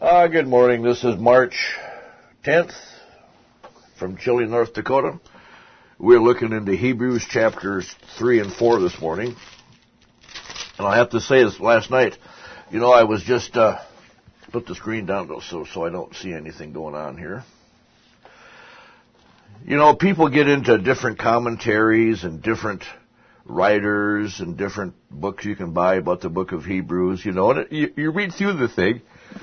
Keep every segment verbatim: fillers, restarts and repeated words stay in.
Uh, good morning. This is March tenth from Chile, North Dakota. We're looking into Hebrews chapters three and four this morning. And I have to say this last night, you know, I was just, uh, put the screen down so, so I don't see anything going on here. You know, people get into different commentaries and different writers and different books you can buy about the book of Hebrews, you know, and it, you, you read through the thing.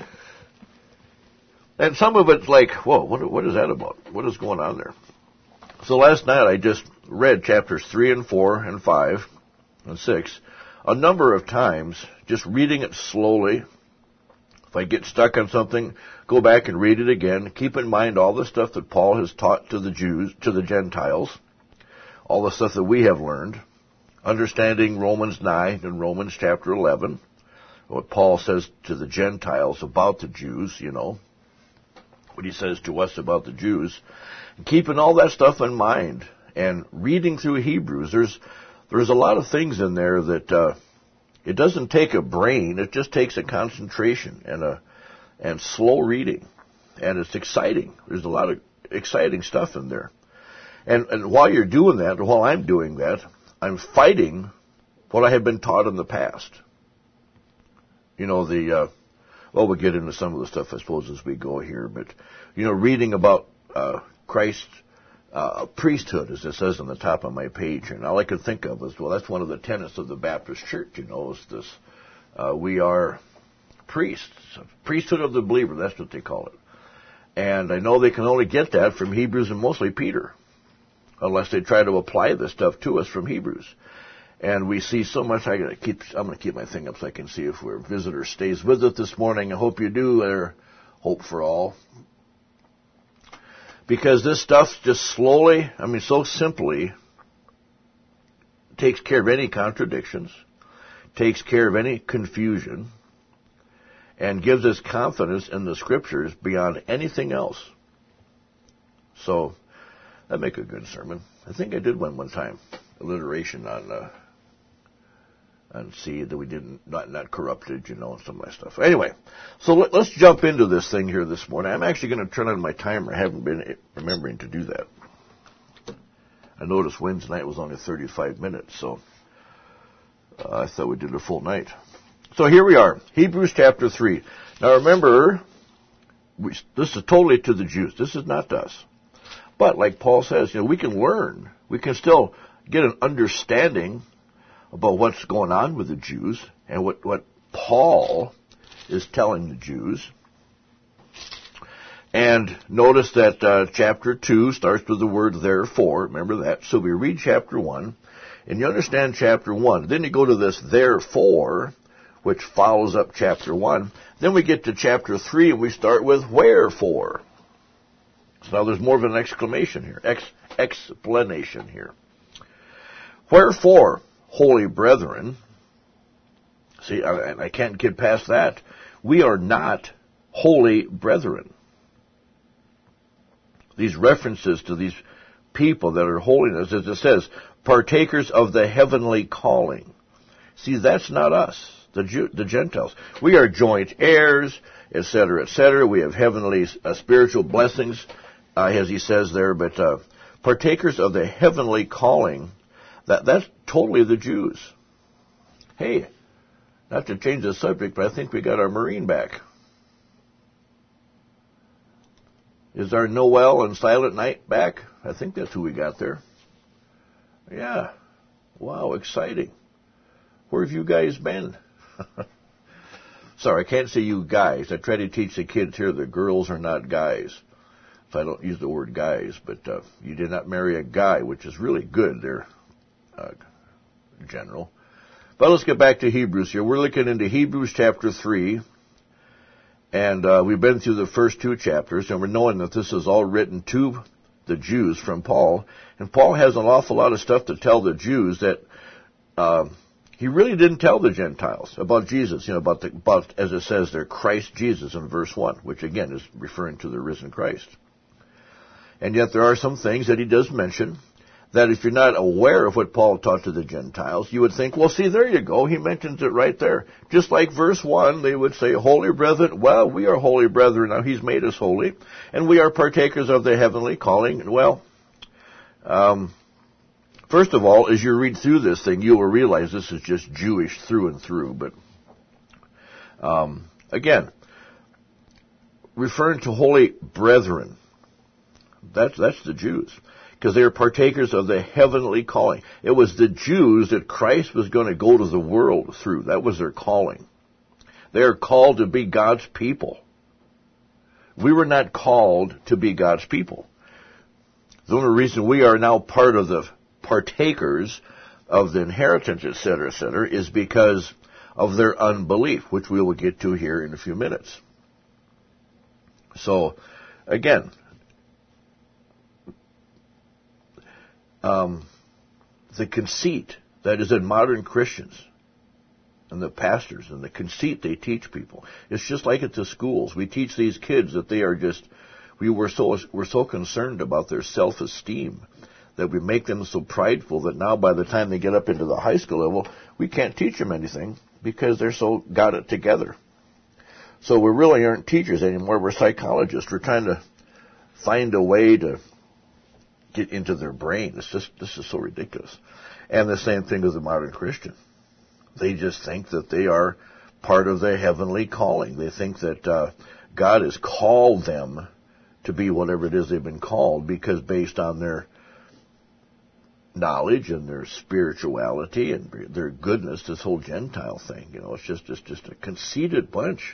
And some of it's like, whoa, what, what is that about? What is going on there? So last night I just read chapters three and four and five and six a number of times, just reading it slowly. If I get stuck on something, go back and read it again. Keep in mind all the stuff that Paul has taught to the Jews, to the Gentiles, all the stuff that we have learned, understanding Romans nine and Romans chapter eleven, what Paul says to the Gentiles about the Jews, you know, what he says to us about the Jews, and keeping all that stuff in mind and reading through Hebrews. There's there's a lot of things in there that uh, it doesn't take a brain; it just takes a concentration and a and slow reading, and it's exciting. There's a lot of exciting stuff in there, and and while you're doing that, or while I'm doing that, I'm fighting what I have been taught in the past. You know the. Uh, Well, we'll get into some of the stuff, I suppose, as we go here. But, you know, reading about uh, Christ's uh, priesthood, as it says on the top of my page, and all I could think of is, well, that's one of the tenets of the Baptist Church, you know, is this, uh, we are priests, priesthood of the believer, that's what they call it. And I know they can only get that from Hebrews and mostly Peter, unless they try to apply this stuff to us from Hebrews. And we see so much. I gotta keep. I'm going to keep my thing up so I can see if our visitor stays with us this morning. I hope you do. There, hope for all, because this stuff just slowly, I mean, so simply, takes care of any contradictions, takes care of any confusion, and gives us confidence in the Scriptures beyond anything else. So, that'd make a good sermon. I think I did one one time, alliteration on. Uh, And see that we didn't, not, not corrupted, you know, and some of that stuff. Anyway, so let, let's jump into this thing here this morning. I'm actually going to turn on my timer. I haven't been remembering to do that. I noticed Wednesday night was only thirty-five minutes, so uh, I thought we did a full night. So here we are, Hebrews chapter three. Now remember, we, this is totally to the Jews. This is not to us. But like Paul says, you know, we can learn. We can still get an understanding about what's going on with the Jews and what, what Paul is telling the Jews. And notice that uh, chapter two starts with the word therefore. Remember that. So we read chapter one, and you understand chapter one. Then you go to this therefore, which follows up chapter one. Then we get to chapter three, and we start with wherefore. So now there's more of an exclamation here, ex, explanation here. Wherefore, holy brethren, see, I, I can't get past that. We are not holy brethren. These references to these people that are holiness, as it says, partakers of the heavenly calling. See, that's not us, the Jew, the Gentiles. We are joint heirs, et cetera, et cetera. We have heavenly uh, spiritual blessings, uh, as he says there, but uh, partakers of the heavenly calling. That, that's totally the Jews. Hey, not to change the subject, but I think we got our Marine back. Is our Noel and Silent Night back? I think that's who we got there. Yeah. Wow, exciting. Where have you guys been? Sorry, I can't say you guys. I try to teach the kids here that girls are not guys. If I don't use the word guys, but uh, you did not marry a guy, which is really good there. Uh, general. But let's get back to Hebrews here. We're looking into Hebrews chapter three, and uh, we've been through the first two chapters, and we're knowing that this is all written to the Jews from Paul, and Paul has an awful lot of stuff to tell the Jews that uh, he really didn't tell the Gentiles about Jesus, you know, about, the, about, as it says there, Christ Jesus in verse one, which again is referring to the risen Christ. And yet there are some things that he does mention that if you're not aware of what Paul taught to the Gentiles, you would think, well, see, there you go. He mentions it right there. Just like verse one, they would say, holy brethren, well, we are holy brethren. Now, he's made us holy, and we are partakers of the heavenly calling. Well, um, first of all, as you read through this thing, you will realize this is just Jewish through and through. But um, again, referring to holy brethren, that's, that's the Jews, because they are partakers of the heavenly calling. It was the Jews that Christ was going to go to the world through. That was their calling. They are called to be God's people. We were not called to be God's people. The only reason we are now part of the partakers of the inheritance, et cetera, et cetera, is because of their unbelief, which we will get to here in a few minutes. So, again, Um, the conceit that is in modern Christians and the pastors and the conceit they teach people. It's just like at the schools. We teach these kids that they are just, we were so, we're so concerned about their self-esteem that we make them so prideful that now by the time they get up into the high school level, we can't teach them anything because they're so got it together. So we really aren't teachers anymore. We're psychologists. We're trying to find a way to get into their brain. It's just, this is so ridiculous. And the same thing with the modern Christian. They just think that they are part of their heavenly calling. They think that uh, God has called them to be whatever it is they've been called because based on their knowledge and their spirituality and their goodness, this whole Gentile thing, you know, it's just, just, just a conceited bunch.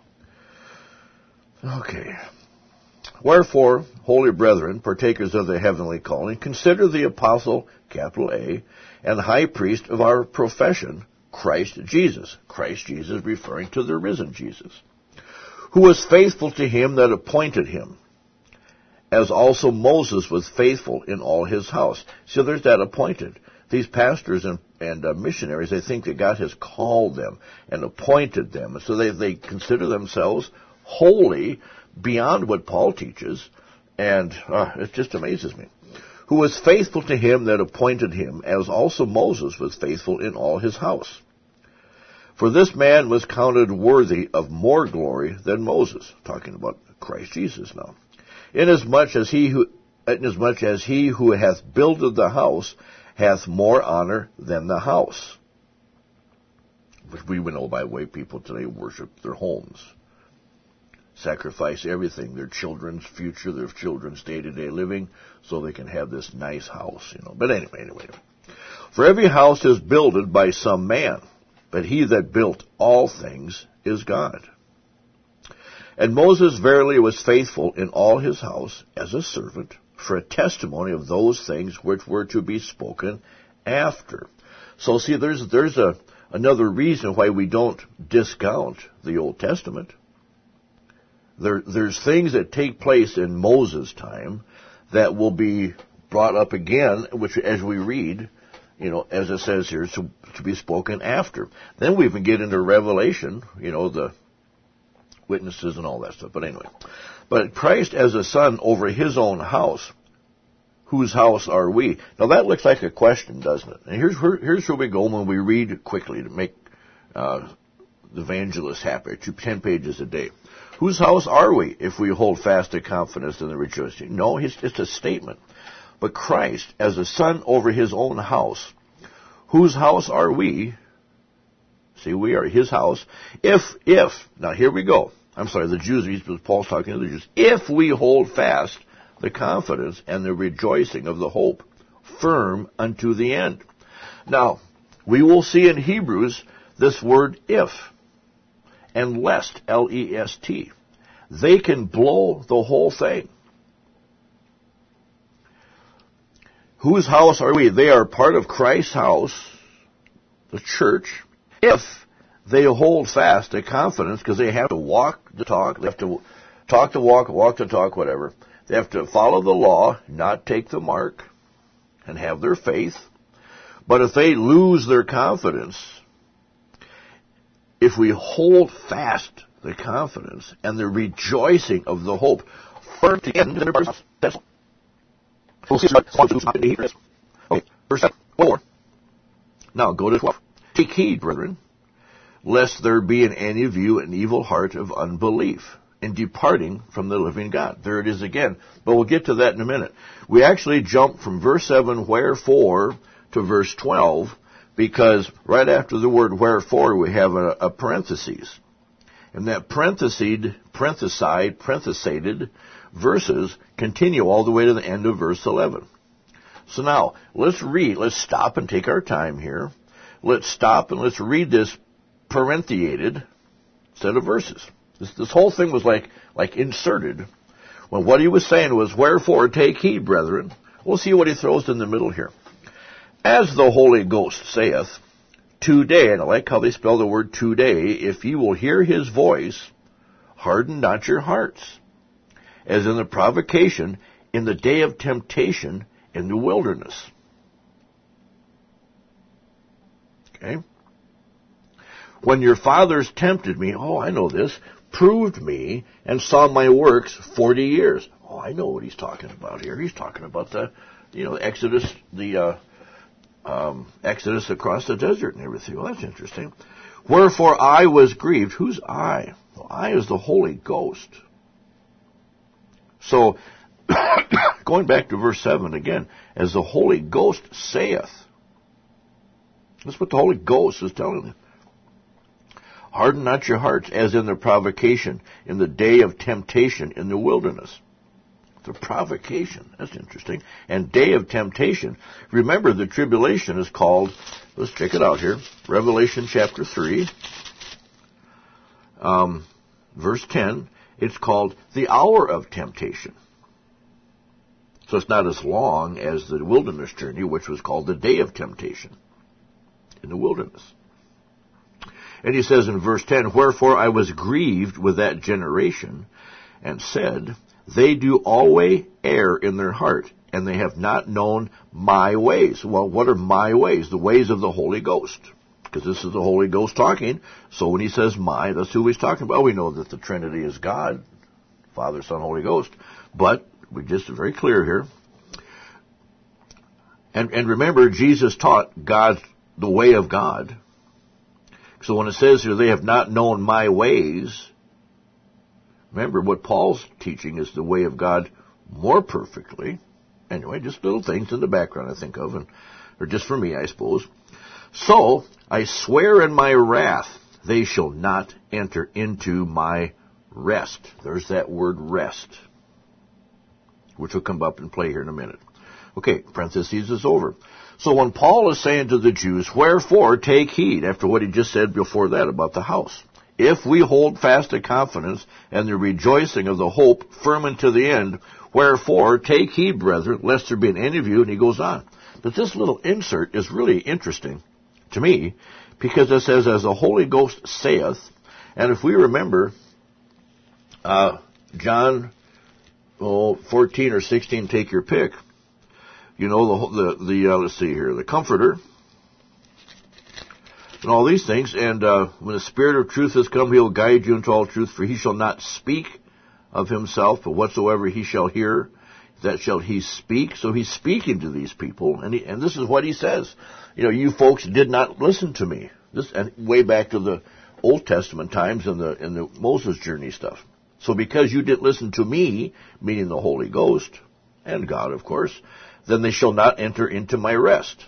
Okay. Wherefore, holy brethren, partakers of the heavenly calling, consider the apostle, capital A, and high priest of our profession, Christ Jesus. Christ Jesus referring to the risen Jesus, who was faithful to him that appointed him, as also Moses was faithful in all his house. So there's that appointed. These pastors and, and uh, missionaries, they think that God has called them and appointed them. So they, they consider themselves holy beyond what Paul teaches, and uh, it just amazes me. Who was faithful to him that appointed him, as also Moses was faithful in all his house. For this man was counted worthy of more glory than Moses, talking about Christ Jesus now. Inasmuch as he who, inasmuch as he who hath builded the house hath more honor than the house. Which we know by the way people today worship their homes. Sacrifice everything, their children's future, their children's day-to-day living, so they can have this nice house, you know. But anyway, anyway. For every house is builded by some man, but he that built all things is God. And Moses verily was faithful in all his house as a servant for a testimony of those things which were to be spoken after. So see, there's there's a another reason why we don't discount the Old Testament. There, there's things that take place in Moses' time that will be brought up again, which as we read, you know, as it says here, to, to be spoken after. Then we even get into Revelation, you know, the witnesses and all that stuff. But anyway, but Christ as a son over his own house, whose house are we? Now that looks like a question, doesn't it? And here's where, here's where we go when we read quickly to make uh, the evangelist happy. Ten pages a day. Whose house are we if we hold fast to confidence in the rejoicing? No, it's just a statement. But Christ, as a son over his own house, whose house are we? See, we are his house. If, if, now here we go. I'm sorry, the Jews, Paul's talking to the Jews. If we hold fast the confidence and the rejoicing of the hope firm unto the end. Now, we will see in Hebrews this word if. And lest, L E S T. They can blow the whole thing. Whose house are we? They are part of Christ's house, the church, if they hold fast to confidence, because they have to walk the talk, they have to talk the walk, walk the talk, whatever. They have to follow the law, not take the mark, and have their faith. But if they lose their confidence, if we hold fast the confidence and the rejoicing of the hope, firm to the end of their process. We'll see what verse four. Now go to twelve. Take heed, brethren, lest there be in any of you an evil heart of unbelief in departing from the living God. There it is again. But we'll get to that in a minute. We actually jump from verse seven, wherefore, to verse twelve, because right after the word wherefore we have a, a parenthesis. And that parenthesis, parenthesized, parenthesized verses continue all the way to the end of verse eleven. So now, let's read, let's stop and take our time here. Let's stop and let's read this parentheated set of verses. This, this whole thing was like, like inserted. When what he was saying was, wherefore take heed, brethren. We'll see what he throws in the middle here. As the Holy Ghost saith, today, and I like how they spell the word today, if ye will hear his voice, harden not your hearts, as in the provocation, in the day of temptation, in the wilderness. Okay? When your fathers tempted me, oh, I know this, proved me, and saw my works forty years. Oh, I know what he's talking about here. He's talking about the, you know, Exodus, the uh, um, Exodus across the desert and everything. Well, that's interesting. Wherefore I was grieved. Who's I? Well, I is the Holy Ghost. So, going back to verse seven again, as the Holy Ghost saith. That's what the Holy Ghost is telling you. Harden not your hearts, as in the provocation, in the day of temptation in the wilderness. The provocation, that's interesting. And day of temptation. Remember, the tribulation is called, let's check it out here, Revelation chapter three, um, verse ten, it's called the hour of temptation. So it's not as long as the wilderness journey, which was called the day of temptation in the wilderness. And he says in verse ten, wherefore I was grieved with that generation, and said, they do always err in their heart, and they have not known my ways. Well, what are my ways? The ways of the Holy Ghost. Because this is the Holy Ghost talking. So when he says my, that's who he's talking about. We know that the Trinity is God, Father, Son, Holy Ghost. But we just are very clear here. And, and remember, Jesus taught God the way of God. So when it says here, they have not known my ways, remember what Paul's teaching is the way of God more perfectly. Anyway, just little things in the background I think of, and or just for me, I suppose. So I swear in my wrath, they shall not enter into my rest. There's that word rest, which will come up and play here in a minute. Okay, parentheses is over. So when Paul is saying to the Jews, wherefore take heed, after what he just said before that about the house, if we hold fast the confidence and the rejoicing of the hope firm unto the end, wherefore take heed, brethren, lest there be in any of you, and he goes on. But this little insert is really interesting to me, because it says, as the Holy Ghost saith, and if we remember, uh, John oh, fourteen or sixteen, take your pick, you know, the, the, the uh, let's see here, the Comforter, and all these things, and uh, when the Spirit of truth has come, he will guide you into all truth, for he shall not speak of himself, but whatsoever he shall hear, that shall he speak. So he's speaking to these people, and he, and this is what he says. You know, you folks did not listen to me. This, and way back to the Old Testament times and the, and the Moses journey stuff. So because you didn't listen to me, meaning the Holy Ghost, and God, of course, then they shall not enter into my rest.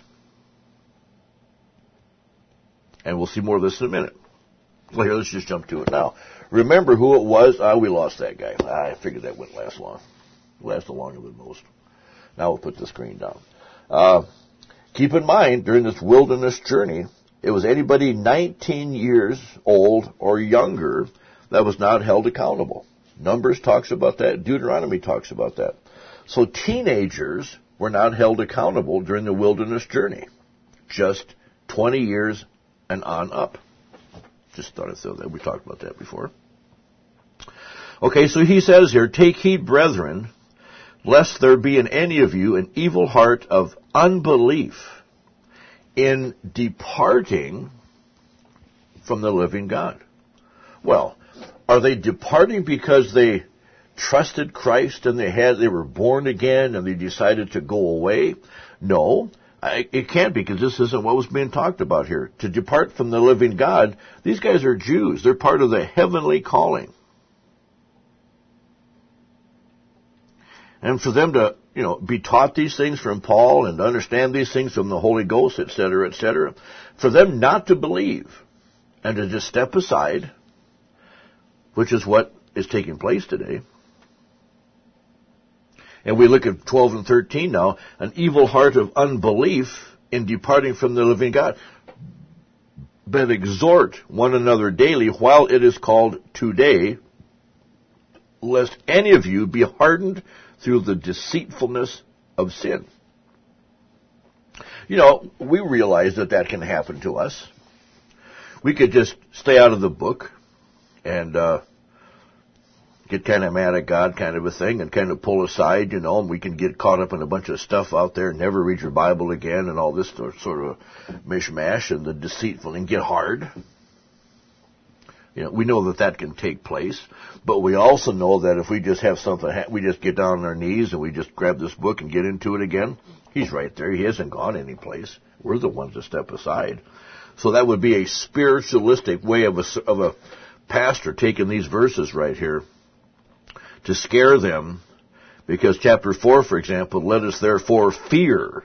And we'll see more of this in a minute. Well, here, let's just jump to it now. Remember who it was? Ah, we lost that guy. Ah, I figured that wouldn't last long. Lasted longer than most. Now we'll put the screen down. Uh, keep in mind, during this wilderness journey, it was anybody nineteen years old or younger that was not held accountable. Numbers talks about that. Deuteronomy talks about that. So teenagers were not held accountable during the wilderness journey. Just twenty years and on up. Just thought I'd throw that. We talked about that before. Okay, so he says here, take heed, brethren, lest there be in any of you an evil heart of unbelief in departing from the living God. Well, are they departing because they trusted Christ and they had they were born again and they decided to go away? No. I, it can't be, because this isn't what was being talked about here. To depart from the living God, these guys are Jews. They're part of the heavenly calling. And for them to, you know, be taught these things from Paul and to understand these things from the Holy Ghost, et cetera, et cetera, for them not to believe and to just step aside, which is what is taking place today. And we look at twelve and thirteen now, an evil heart of unbelief in departing from the living God. But exhort one another daily while it is called today, lest any of you be hardened through the deceitfulness of sin. You know, we realize that that can happen to us. We could just stay out of the book and uh, get kind of mad at God, kind of a thing, and kind of pull aside, you know, and we can get caught up in a bunch of stuff out there, never read your Bible again, and all this sort of mishmash, and the deceitful, and get hard. You know, we know that that can take place, but we also know that if we just have something, we just get down on our knees and we just grab this book and get into it again, He's right there. He hasn't gone anyplace. We're the ones that step aside. So that would be a spiritualistic way of a, of a pastor taking these verses right here to scare them, because chapter four, for example, let us therefore fear.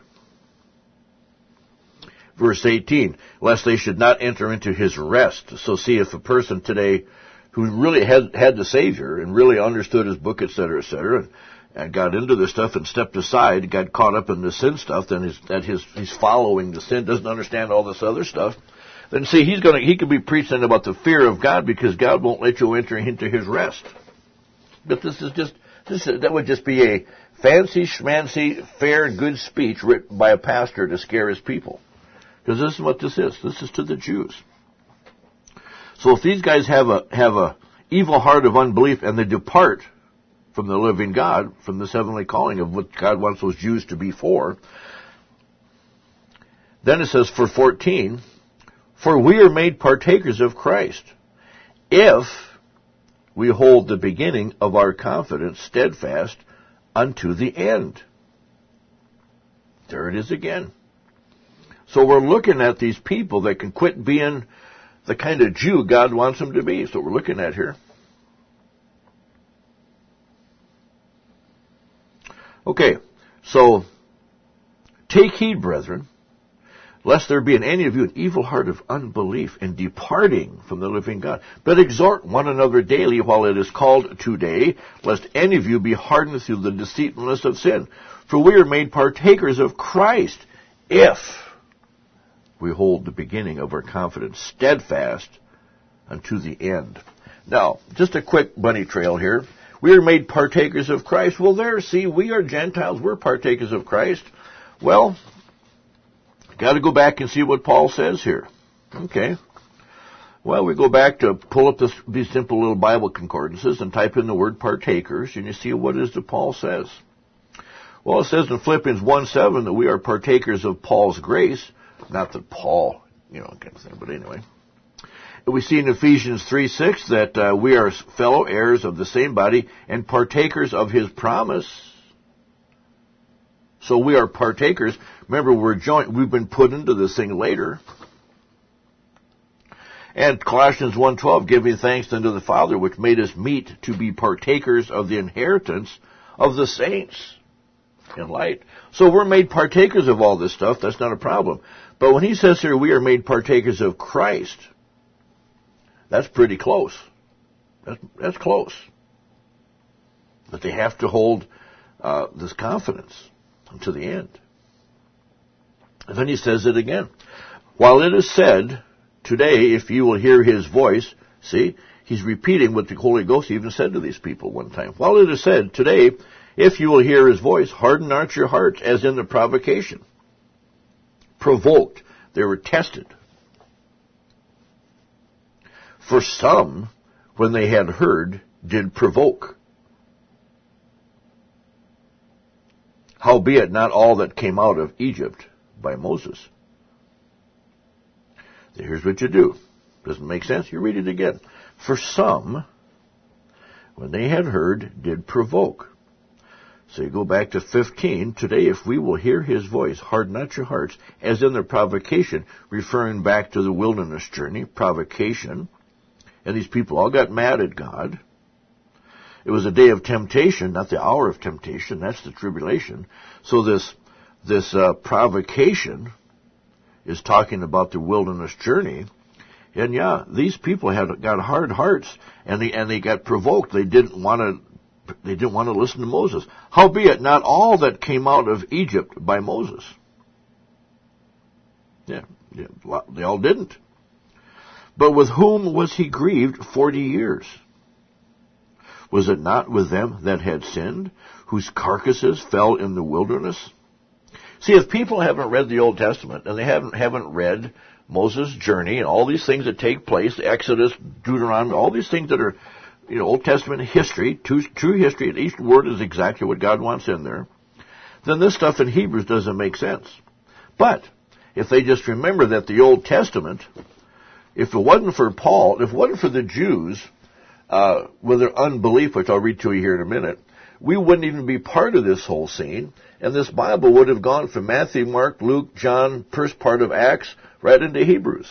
Verse eighteen, lest they should not enter into his rest. So see, if a person today who really had had the Savior and really understood his book, et cetera, et cetera, and, and got into this stuff and stepped aside, got caught up in the sin stuff, then his, that his, he's following the sin, doesn't understand all this other stuff, then see, he's gonna, he could be preaching about the fear of God, because God won't let you enter into his rest. But this is just, this is, that would just be a fancy, schmancy, fair, good speech written by a pastor to scare his people. Because this is what this is. This is to the Jews. So if these guys have a have a evil heart of unbelief and they depart from the living God, from this heavenly calling of what God wants those Jews to be for, then it says for fourteen, for we are made partakers of Christ, if we hold the beginning of our confidence steadfast unto the end. There it is again. So we're looking at these people that can quit being the kind of Jew God wants them to be. So we're looking at here. Okay, so take heed, brethren, lest there be in any of you an evil heart of unbelief in departing from the living God. But exhort one another daily while it is called today, lest any of you be hardened through the deceitfulness of sin. For we are made partakers of Christ, if we hold the beginning of our confidence steadfast unto the end. Now, just a quick bunny trail here. We are made partakers of Christ. Well, there, see, we are Gentiles. We're partakers of Christ. Well, got to go back and see what Paul says here. Okay. Well, we go back to pull up this, these simple little Bible concordances and type in the word partakers, and you see what it is that Paul says. Well, it says in Philippians one seven that we are partakers of Paul's grace. Not that Paul, you know, kind of thing, but anyway. We see in Ephesians three six that uh, we are fellow heirs of the same body and partakers of his promise. So we are partakers. Remember, we're joint. We've been put into this thing later. And Colossians one twelve, giving thanks unto the Father, which made us meet to be partakers of the inheritance of the saints in light. So we're made partakers of all this stuff. That's not a problem. But when he says here we are made partakers of Christ, that's pretty close. That's, that's close. But they have to hold uh, this confidence to the end. And then he says it again. While it is said, today, if you will hear his voice, see, he's repeating what the Holy Ghost even said to these people one time. While it is said, today, if you will hear his voice, harden not your hearts as in the provocation. Provoked. They were tested. For some, when they had heard, did provoke. Howbeit not all that came out of Egypt by Moses. Here's what you do. Doesn't make sense? You read it again. For some, when they had heard, did provoke. So you go back to fifteen. Today, if we will hear his voice, harden not your hearts, as in their provocation, referring back to the wilderness journey, provocation. And these people all got mad at God. It was a day of temptation, not the hour of temptation. That's the tribulation. So this this uh, provocation is talking about the wilderness journey. And yeah, these people had got hard hearts, and they and they got provoked. They didn't want to. They didn't want to listen to Moses. Howbeit, not all that came out of Egypt by Moses. Yeah, yeah, they all didn't. But with whom was he grieved forty years? Was it not with them that had sinned, whose carcasses fell in the wilderness? See, if people haven't read the Old Testament, and they haven't haven't read Moses' journey, and all these things that take place, Exodus, Deuteronomy, all these things that are, you know, Old Testament history, true, true history, and each word is exactly what God wants in there, then this stuff in Hebrews doesn't make sense. But if they just remember that the Old Testament, if it wasn't for Paul, if it wasn't for the Jews, uh, with their unbelief, which I'll read to you here in a minute, we wouldn't even be part of this whole scene, and this Bible would have gone from Matthew, Mark, Luke, John, first part of Acts, right into Hebrews.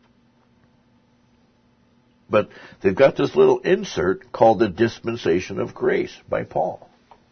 But they've got this little insert called the Dispensation of Grace by Paul.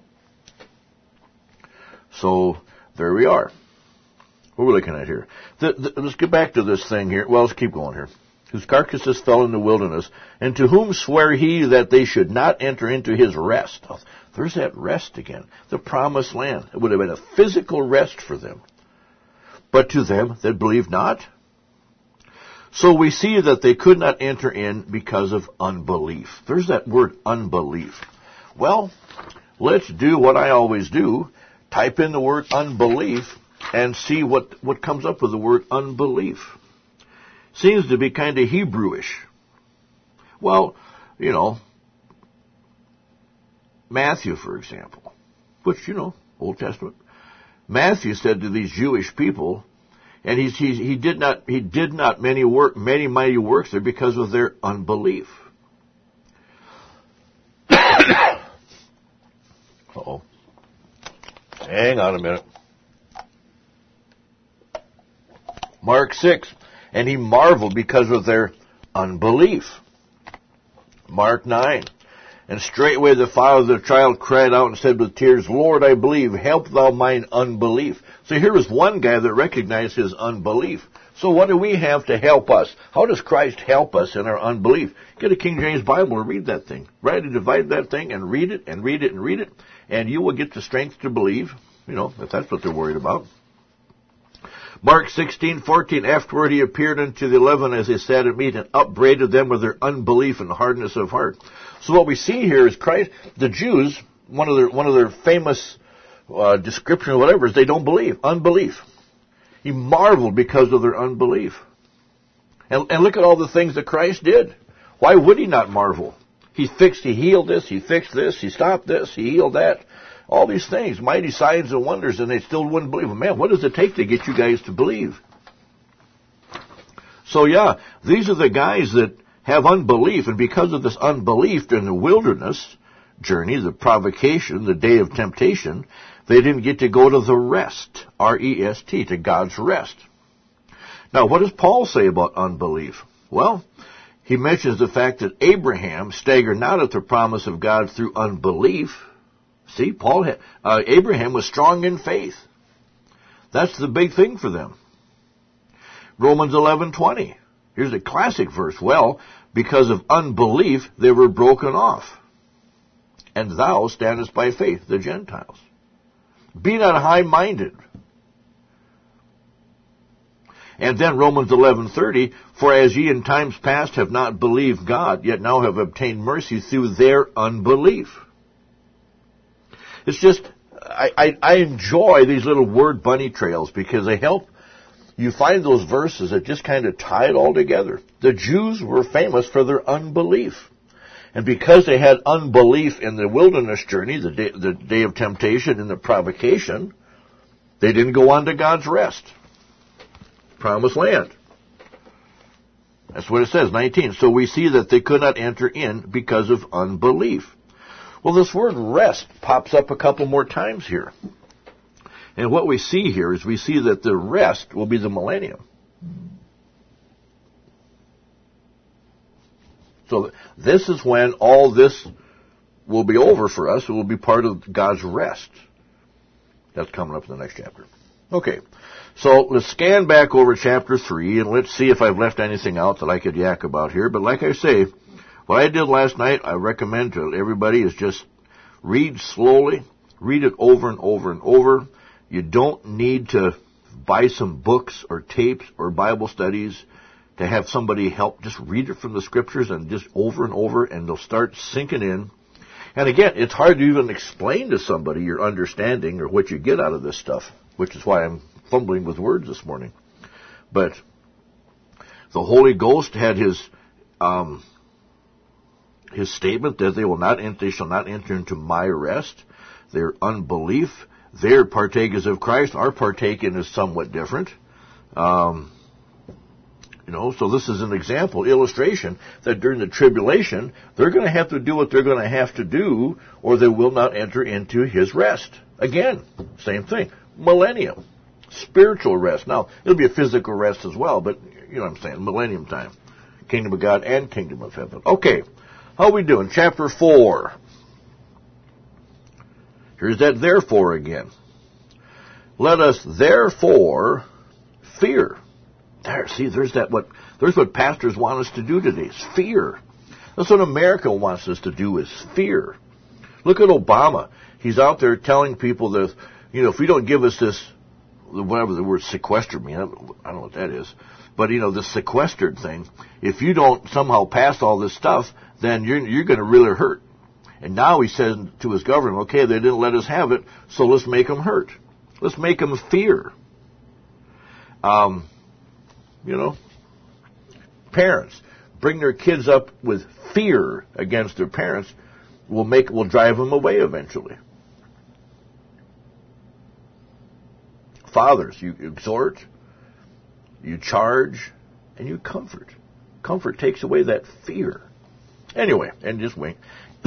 So, there we are. What are we looking at here? The, the, let's get back to this thing here. Well, let's keep going here. Whose carcasses fell in the wilderness, and to whom sware he that they should not enter into his rest. Oh, there's that rest again. The promised land. It would have been a physical rest for them. But to them that believe not. So we see that they could not enter in because of unbelief. There's that word unbelief. Well, let's do what I always do. Type in the word unbelief and see what, what comes up with the word unbelief. Seems to be kind of Hebrewish. Well, you know, Matthew, for example, which, you know, Old Testament. Matthew said to these Jewish people, and he's, he's, he did not he did not many work many mighty works there because of their unbelief. Uh-oh. Hang on a minute. Mark six, and he marveled because of their unbelief. Mark nine, and straightway the father of the child cried out and said with tears, Lord, I believe, help thou mine unbelief. So here was one guy that recognized his unbelief. So what do we have to help us? How does Christ help us in our unbelief? Get a King James Bible and read that thing. Rightly divide that thing and read it and read it and read it, and you will get the strength to believe, you know, if that's what they're worried about. Mark sixteen fourteen, afterward he appeared unto the eleven as they sat at meat and upbraided them with their unbelief and hardness of heart. So what we see here is Christ, the Jews, one of their, one of their famous uh, description or whatever is they don't believe, unbelief. He marveled because of their unbelief. And, and look at all the things that Christ did. Why would he not marvel? He fixed, he healed this, he fixed this, he stopped this, he healed that. All these things, mighty signs and wonders, and they still wouldn't believe. Man, what does it take to get you guys to believe? So yeah, these are the guys that have unbelief, and because of this unbelief in the wilderness journey, the provocation, the day of temptation, they didn't get to go to the rest, R E S T, to God's rest. Now, what does Paul say about unbelief? Well, he mentions the fact that Abraham staggered not at the promise of God through unbelief. See, Paul, had, uh, Abraham was strong in faith. That's the big thing for them. Romans eleven twenty. Here's a classic verse. Well, because of unbelief, they were broken off. And thou standest by faith, the Gentiles. Be not high-minded. And then Romans eleven thirty, for as ye in times past have not believed God, yet now have obtained mercy through their unbelief. It's just, I, I, I enjoy these little word bunny trails because they help you find those verses that just kind of tie it all together. The Jews were famous for their unbelief. And because they had unbelief in the wilderness journey, the day, the day of temptation and the provocation, they didn't go on to God's rest. Promised land. That's what it says, nineteen. So we see that they could not enter in because of unbelief. Well, this word rest pops up a couple more times here. And what we see here is we see that the rest will be the millennium. So this is when all this will be over for us. It will be part of God's rest. That's coming up in the next chapter. Okay, so let's scan back over chapter three, and let's see if I've left anything out that I could yak about here. But like I say, what I did last night, I recommend to everybody, is just read slowly, read it over and over and over. You don't need to buy some books or tapes or Bible studies to have somebody help. Just read it from the Scriptures and just over and over, and they'll start sinking in. And again, it's hard to even explain to somebody your understanding or what you get out of this stuff, which is why I'm fumbling with words this morning. But the Holy Ghost had his um, his statement that they will not enter, they shall not enter into my rest. Their unbelief, their partakers of Christ, our partaking is somewhat different. Um, You know, so this is an example, illustration, that during the tribulation, they're going to have to do what they're going to have to do, or they will not enter into his rest. Again, same thing. Millennium. Spiritual rest. Now, it'll be a physical rest as well, but you know what I'm saying, millennium time. Kingdom of God and kingdom of heaven. Okay, how are we doing? Chapter four. Here's that therefore again. Let us therefore fear. There, see, there's that. What there's what pastors want us to do today. Is fear. That's what America wants us to do. Is fear. Look at Obama. He's out there telling people that, you know, if we don't give us this, whatever the word sequester means, I don't know what that is, but you know, this sequestered thing. If you don't somehow pass all this stuff, then you're you're going to really hurt. And now he says to his government, okay, they didn't let us have it, so let's make them hurt. Let's make them fear. Um. You know, parents bring their kids up with fear against their parents will make will drive them away eventually. Fathers, you exhort, you charge, and you comfort. Comfort takes away that fear. Anyway, and just wink.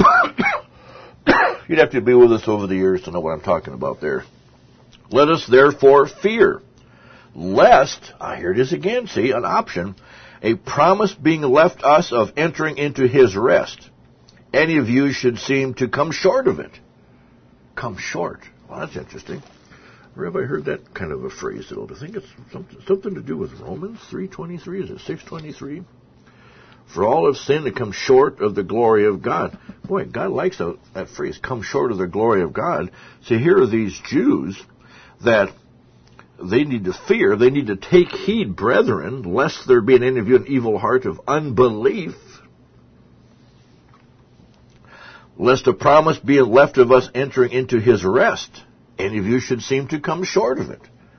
You'd have to be with us over the years to know what I'm talking about there. Let us therefore fear. Lest, ah, here it is again, see, an option, a promise being left us of entering into his rest. Any of you should seem to come short of it. Come short. Well, that's interesting. Where have I heard that kind of a phrase? Though? I think it's something, something to do with Romans three twenty-three. Is it six twenty-three? For all have sinned and come short of the glory of God. Boy, God likes that, that phrase, come short of the glory of God. See, here are these Jews that they need to fear, they need to take heed, brethren, lest there be in any of you an evil heart of unbelief, lest a promise be left of us entering into his rest, any of you should seem to come short of it.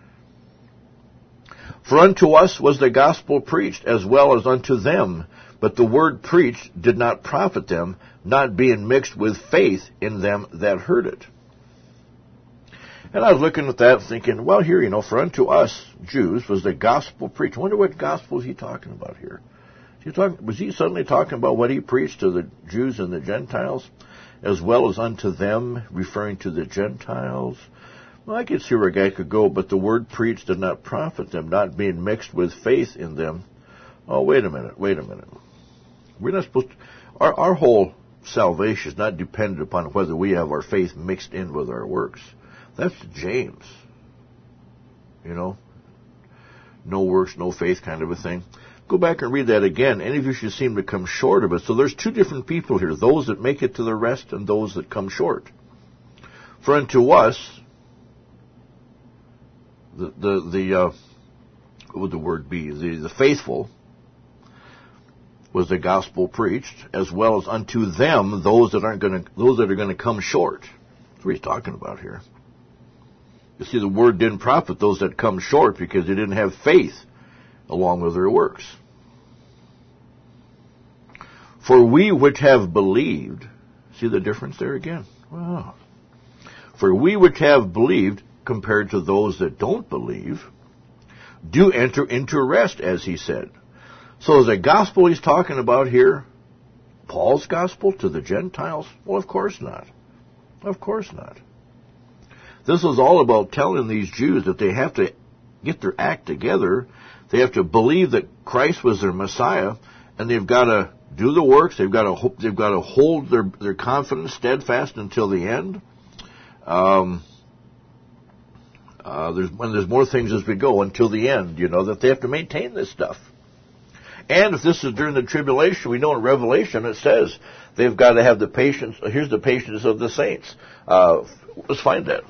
For unto us was the gospel preached, as well as unto them, but the word preached did not profit them, not being mixed with faith in them that heard it. And I was looking at that thinking, well, here, you know, for unto us, Jews, was the gospel preached. I wonder what gospel is he talking about here. Is he talking, was he suddenly talking about what he preached to the Jews and the Gentiles, as well as unto them, referring to the Gentiles? Well, I could see where a guy could go, but the word preached did not profit them, not being mixed with faith in them. Oh, wait a minute, wait a minute. We're not supposed to, our, our whole salvation is not dependent upon whether we have our faith mixed in with our works. That's James. You know, no works, no faith kind of a thing. Go back and read that again. Any of you should seem to come short of it. So there's two different people here, those that make it to the rest and those that come short. For unto us, the, the, the uh, what would the word be? The, the faithful was the gospel preached, as well as unto them, those that aren't going to, those that are going to come short. That's what he's talking about here. You see, the word didn't profit those that come short because they didn't have faith along with their works. For we which have believed, see the difference there again? Wow. For we which have believed, compared to those that don't believe, do enter into rest, as he said. So the gospel he's talking about here, Paul's gospel to the Gentiles? Well, of course not. Of course not. This is all about telling these Jews that they have to get their act together. They have to believe that Christ was their Messiah, and they've got to do the works. They've got to they've got to hold their their confidence steadfast until the end. Um, uh, there's when there's more things as we go until the end. You know that they have to maintain this stuff. And if this is during the tribulation, we know in Revelation it says they've got to have the patience. Here's the patience of the saints. Uh, let's find that.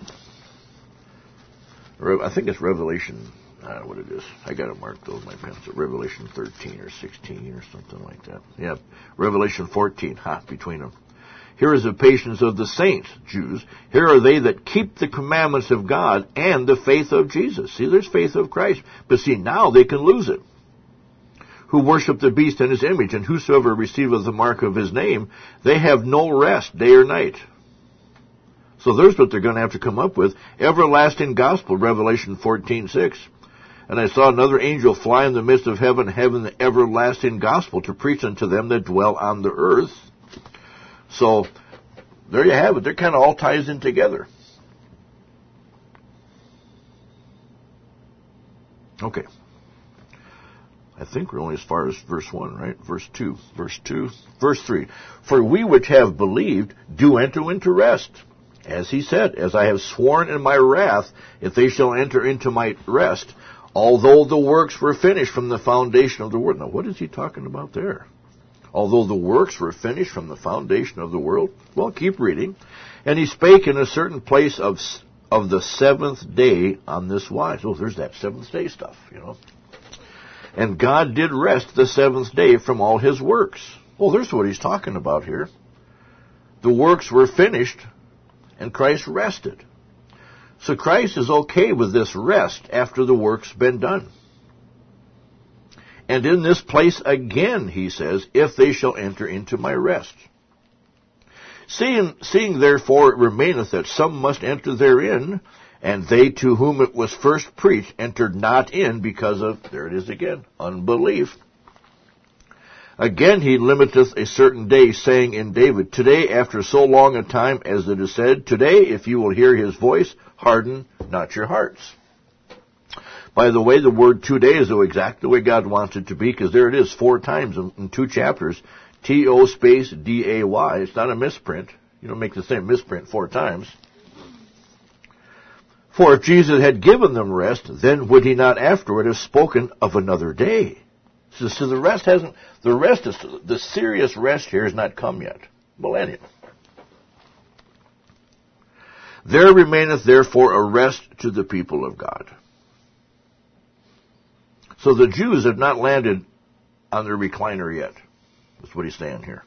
I think it's Revelation. I don't know what it is. I got it marked though in my pencil. Revelation thirteen or sixteen or something like that. Yeah, Revelation fourteen. Ha, between them. Here is the patience of the saints, Jews. Here are they that keep the commandments of God and the faith of Jesus. See, there's faith of Christ. But see, now they can lose it. Who worship the beast and his image, and whosoever receiveth the mark of his name, they have no rest day or night. So there's what they're going to have to come up with. Everlasting gospel, Revelation fourteen six. And I saw another angel fly in the midst of heaven, having the everlasting gospel to preach unto them that dwell on the earth. So there you have it. They're kind of all ties in together. Okay. I think we're only as far as verse one, right? Verse two. Verse two. Verse three. For we which have believed do enter into rest. As he said, as I have sworn in my wrath, if they shall enter into my rest, although the works were finished from the foundation of the world. Now, what is he talking about there? Although the works were finished from the foundation of the world? Well, keep reading. And he spake in a certain place of of the seventh day on this wise. Oh, there's that seventh day stuff, you know. And God did rest the seventh day from all his works. Well, there's what he's talking about here. The works were finished, and Christ rested. So Christ is okay with this rest after the work's been done. And in this place again, he says, if they shall enter into my rest. Seeing, seeing therefore it remaineth that some must enter therein, and they to whom it was first preached entered not in because of, there it is again, unbelief. Again he limiteth a certain day, saying in David, today after so long a time as it is said, today if you will hear his voice, harden not your hearts. By the way, the word today is exactly the way God wants it to be, because there it is four times in, in two chapters. T O space D A Y. It's not a misprint. You don't make the same misprint four times. For if Jesus had given them rest, then would he not afterward have spoken of another day? So, so the rest hasn't, the rest is, the serious rest here has not come yet. Millennium. There remaineth therefore a rest to the people of God. So the Jews have not landed on their recliner yet. That's what he's saying here.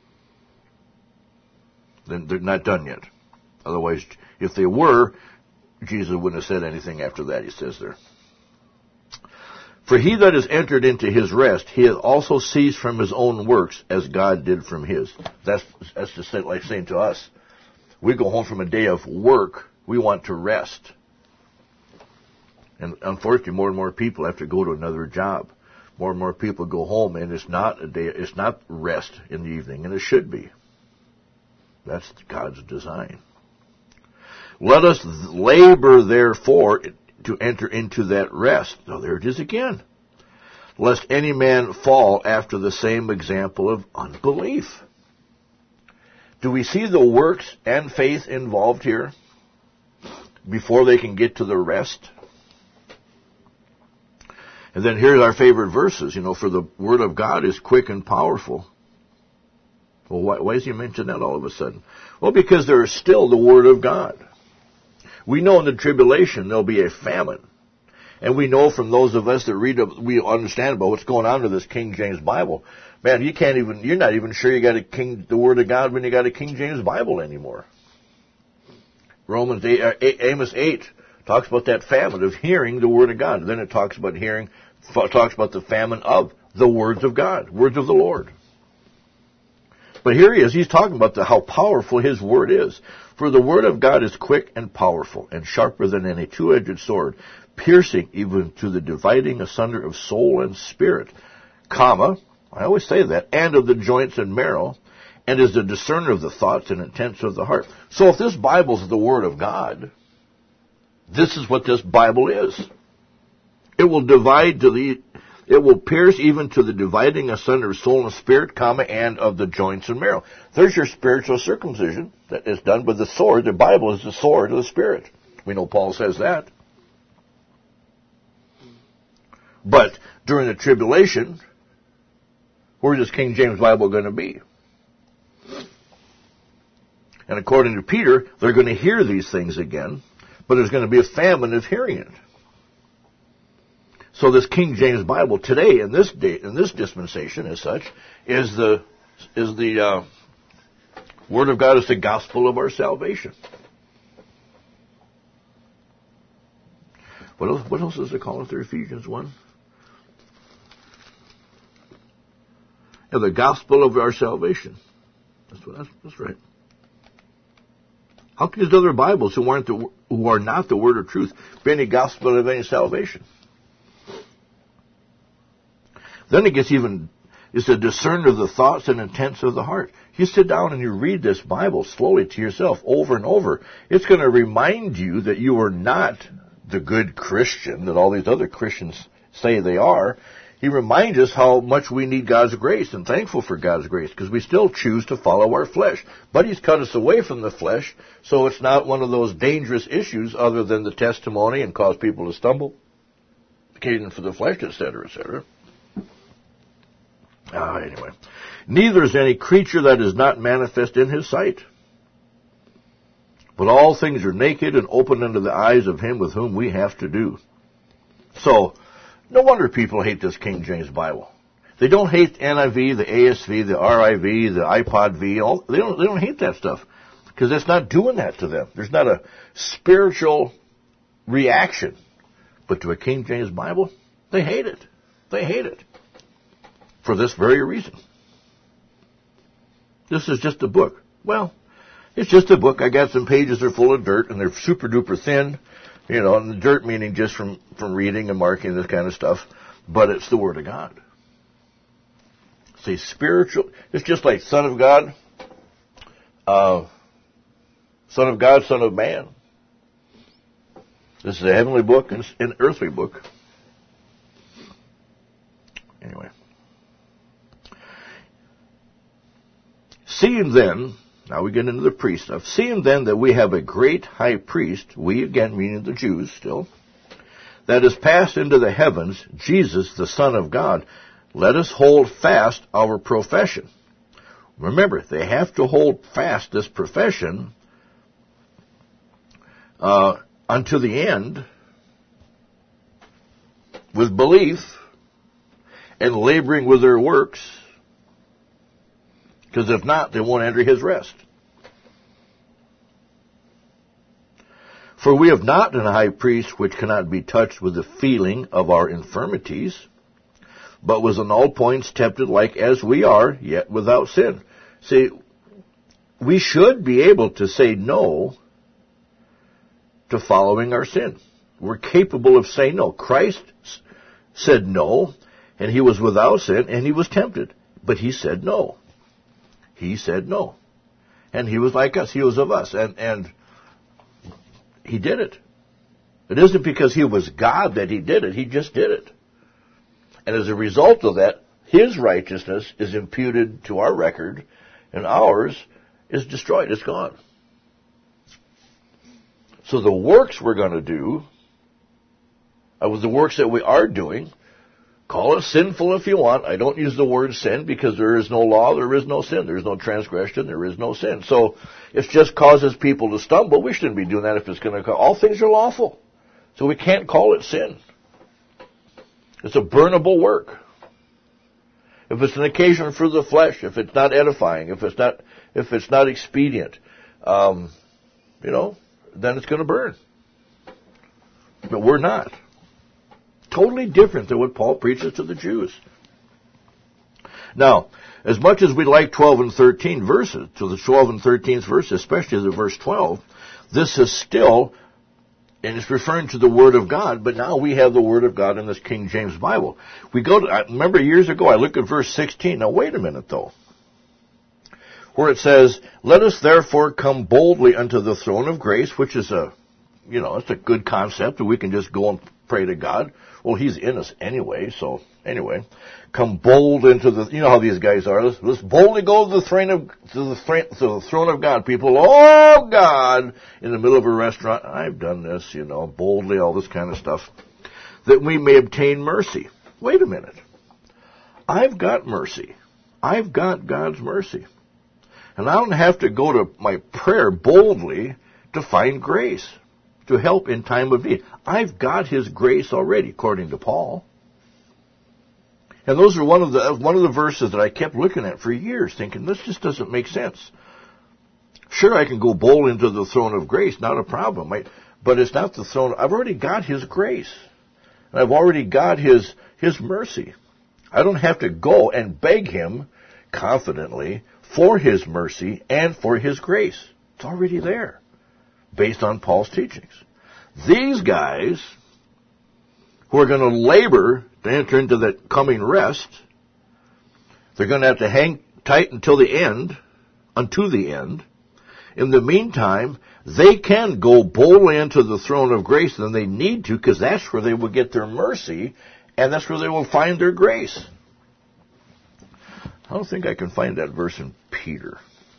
Then they're not done yet. Otherwise, if they were, Jesus wouldn't have said anything after that, he says there. For he that is entered into his rest, he hath also ceased from his own works, as God did from his. That's, that's just like saying to us, we go home from a day of work, we want to rest. And unfortunately, more and more people have to go to another job. More and more people go home, and it's not a day, it's not rest in the evening, and it should be. That's God's design. Let us labor, therefore, to enter into that rest. Now, there it is again. Lest any man fall after the same example of unbelief. Do we see the works and faith involved here before they can get to the rest? And then here's our favorite verses, you know, for the word of God is quick and powerful. Well, why, why does he mention that all of a sudden? Well, because there is still the word of God. We know in the tribulation there'll be a famine. And we know from those of us that read, we understand about what's going on to this King James Bible. Man, you can't even, you're not even sure you got a King, the Word of God when you got a King James Bible anymore. Romans eight, uh, Amos eight talks about that famine of hearing the Word of God. Then it talks about hearing, talks about the famine of the words of God, words of the Lord. But here he is, he's talking about the, how powerful his Word is. For the Word of God is quick and powerful, and sharper than any two-edged sword, piercing even to the dividing asunder of soul and spirit, comma, I always say that, and of the joints and marrow, and is the discerner of the thoughts and intents of the heart. So if this Bible is the Word of God, this is what this Bible is. It will divide to the, it will pierce even to the dividing asunder of soul and spirit, comma, and of the joints and marrow. There's your spiritual circumcision that is done with the sword. The Bible is the sword of the Spirit. We know Paul says that. But during the tribulation, where's this King James Bible going to be? And according to Peter, they're going to hear these things again, but there's going to be a famine of hearing it. So this King James Bible today, in this day, in this dispensation, as such, is the is the uh, Word of God, is the gospel of our salvation. What else? What else does it call it there? Ephesians one. And the gospel of our salvation. That's what. That's, that's right. How can these other Bibles who aren't the, who are not the word of truth be any gospel of any salvation? Then it gets even, it's a discerner of the thoughts and intents of the heart. You sit down and you read this Bible slowly to yourself over and over. It's going to remind you that you are not the good Christian that all these other Christians say they are. He reminds us how much we need God's grace and thankful for God's grace because we still choose to follow our flesh. But He's cut us away from the flesh, so it's not one of those dangerous issues other than the testimony and cause people to stumble, occasion for the flesh, et cetera, et cetera. Ah, anyway. Neither is any creature that is not manifest in His sight. But all things are naked and open unto the eyes of Him with whom we have to do. So, no wonder people hate this King James Bible. They don't hate N I V, the A S V, the R I V, the iPod V. All, they don't. They don't hate that stuff because it's not doing that to them. There's not a spiritual reaction. But to a King James Bible, they hate it. They hate it for this very reason. This is just a book. Well, it's just a book. I got some pages that are full of dirt and they're super duper thin. You know, and the dirt meaning just from, from reading and marking, this kind of stuff. But it's the Word of God. See, spiritual, it's just like Son of God, uh, Son of God, Son of Man. This is a heavenly book and an earthly book. Anyway. Seeing then, now we get into the priest stuff. Seeing then that we have a great high priest, we again meaning the Jews still, that is passed into the heavens, Jesus, the Son of God, let us hold fast our profession. Remember, they have to hold fast this profession uh, unto the end with belief and laboring with their works, because if not, they won't enter His rest. For we have not an high priest which cannot be touched with the feeling of our infirmities, but was in all points tempted like as we are, yet without sin. See, we should be able to say no to following our sin. We're capable of saying no. Christ said no, and He was without sin, and He was tempted. But He said no. He said no. And He was like us. He was of us. And, and He did it. It isn't because He was God that He did it. He just did it. And as a result of that, His righteousness is imputed to our record, and ours is destroyed. It's gone. So the works we're going to do, uh, the works that we are doing, call it sinful if you want. I don't use the word sin because there is no law, there is no sin. There is no transgression, there is no sin. So if it just causes people to stumble, we shouldn't be doing that if it's going to cause. All things are lawful. So we can't call it sin. It's a burnable work. If it's an occasion for the flesh, if it's not edifying, if it's not if it's not expedient, um, you know, then it's going to burn. But we're not. Totally different than what Paul preaches to the Jews. Now, as much as we like twelve and thirteen verses, to the twelve and thirteenth verse, especially the verse twelve, this is still, and it's referring to the Word of God, but now we have the Word of God in this King James Bible. We go to, I remember years ago, I looked at verse sixteen. Now, wait a minute, though. where it says, let us therefore come boldly unto the throne of grace, which is a, you know, it's a good concept, and we can just go and pray to God. Well, He's in us anyway, so anyway, come bold into the, you know how these guys are. Let's, let's boldly go to the throne of, to the, throne, to the throne of God, people. Oh, God, in the middle of a restaurant. I've done this, you know, boldly, all this kind of stuff, that we may obtain mercy. Wait a minute. I've got mercy. I've got God's mercy. And I don't have to go to my prayer boldly to find grace, to help in time of need. I've got His grace already, according to Paul. And those are one of the one of the verses that I kept looking at for years, thinking, this just doesn't make sense. Sure, I can go bold into the throne of grace, not a problem. I, but it's not the throne. I've already got His grace. And I've already got His His mercy. I don't have to go and beg Him confidently for His mercy and for His grace. It's already there, based on Paul's teachings. These guys who are going to labor to enter into that coming rest, they're going to have to hang tight until the end, unto the end. In the meantime, they can go boldly into the throne of grace, and they need to, because that's where they will get their mercy, and that's where they will find their grace. I don't think I can find that verse in Peter.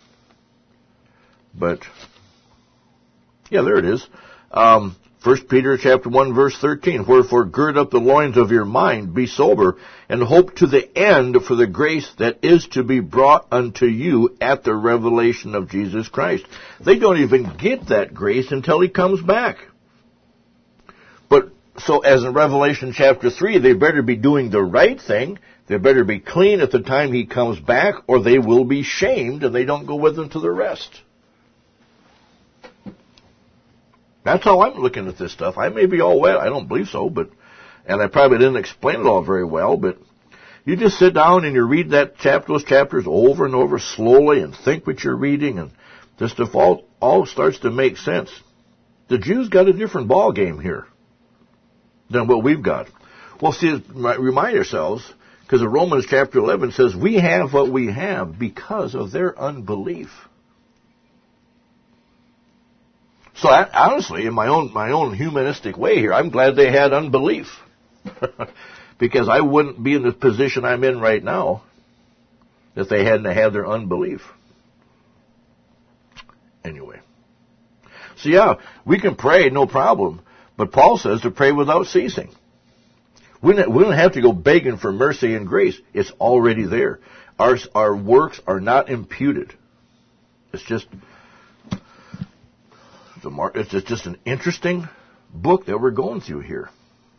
But, yeah, there it is. Um, First Peter chapter one, verse thirteen. Wherefore gird up the loins of your mind, be sober, and hope to the end for the grace that is to be brought unto you at the revelation of Jesus Christ. They don't even get that grace until He comes back. But, so as in Revelation chapter three, they better be doing the right thing. They better be clean at the time He comes back, or they will be shamed and they don't go with Him to the rest. That's how I'm looking at this stuff. I may be all wet. I don't believe so, but, and I probably didn't explain it all very well, but you just sit down and you read that chapter, those chapters over and over slowly and think what you're reading, and this stuff all, all starts to make sense. The Jews got a different ball game here than what we've got. Well, see, remind ourselves, because in Romans chapter eleven says, we have what we have because of their unbelief. So I, honestly, in my own my own humanistic way here, I'm glad they had unbelief. Because I wouldn't be in the position I'm in right now if they hadn't had their unbelief. Anyway. So yeah, we can pray, no problem. But Paul says to pray without ceasing. We don't, we don't have to go begging for mercy and grace. It's already there. Our, our works are not imputed. It's just... It's just an interesting book that we're going through here.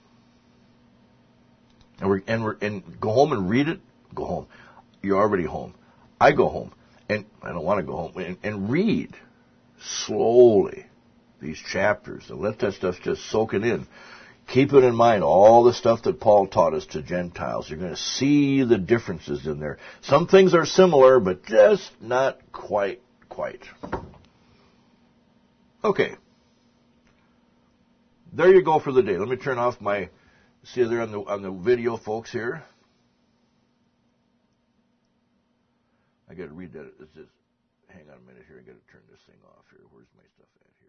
And we're, and we're, and go home and read it. Go home. You're already home. I go home. And I don't want to go home. And, and read slowly these chapters. And let that stuff just soak it in. Keep it in mind, all the stuff that Paul taught us to Gentiles. You're going to see the differences in there. Some things are similar, but just not quite, quite. Okay. There you go for the day. Let me turn off my, see there on the on the video, folks, here. I got to read that. It's just, hang on a minute here. I got to turn this thing off here. Where's my stuff at here?